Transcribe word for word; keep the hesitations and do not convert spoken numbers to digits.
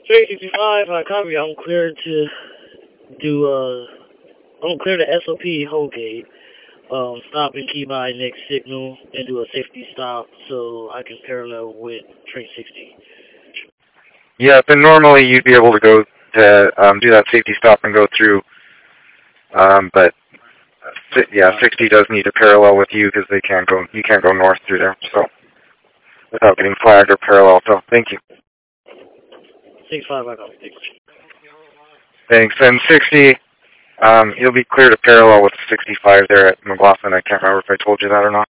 three sixty-five, I copy. I'm cleared to do, uh, I'm clear the S O P whole gate. Um, stop and key my next signal and do a safety stop so I can parallel with train sixty. Yeah, but normally you'd be able to go to um, do that safety stop and go through, um, but uh, yeah, sixty does need to parallel with you because they can't go. You can't go north through there, so without getting flagged or parallel. So thank you. six five, I copy. Thanks. And sixty, um, you'll be clear to parallel with sixty-five there at McLaughlin. I can't remember if I told you that or not.